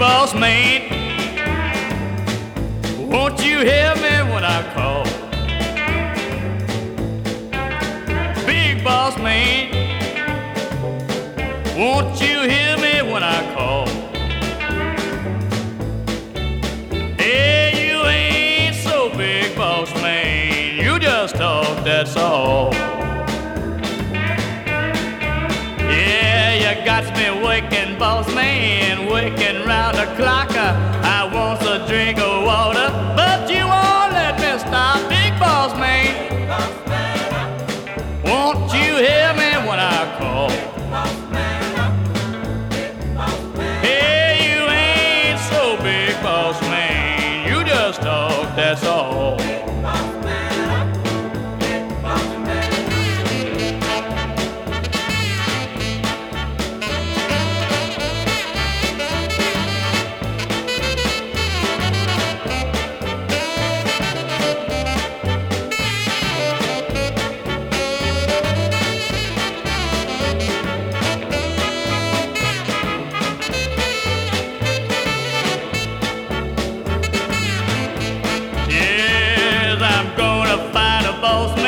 boss man, won't you hear me when I call? Big boss man, won't you hear me when I call? Hey, you ain't so big, boss man, you just talk, that's all. Yeah, you got me waking, boss man, waking round the clock. I want a drink of water, but you won't let me stop. Big boss man, won't you hear me when I call? Hey, you ain't so big, boss man, you just talk, that's all. Boss